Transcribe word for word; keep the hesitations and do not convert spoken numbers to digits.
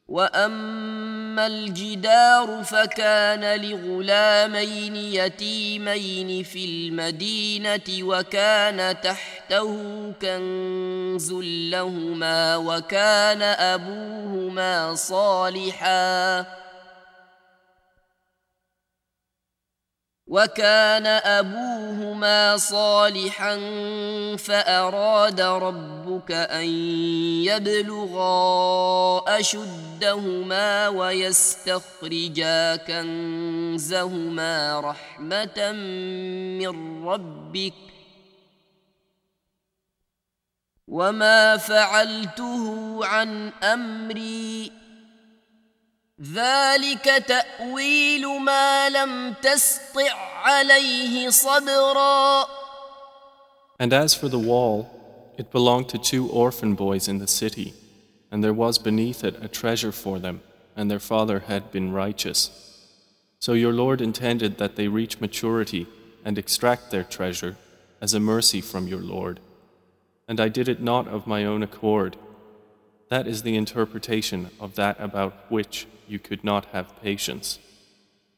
وأما الجدار فكان لغلامين يتيمين في المدينة وكان تحته كنز لهما وكان أبوهما صالحا وكان أبوهما صالحا فأراد ربك أن يبلغا أشدهما ويستخرجا كنزهما رحمة من ربك وما فعلته عن أمري ذلك تأويل ما لم تسطع عليه صبرا. And as for the wall, it belonged to two orphan boys in the city, and there was beneath it a treasure for them, and their father had been righteous. So your Lord intended that they reach maturity and extract their treasure as a mercy from your Lord. And I did it not of my own accord. That is the interpretation of that about which you could not have patience.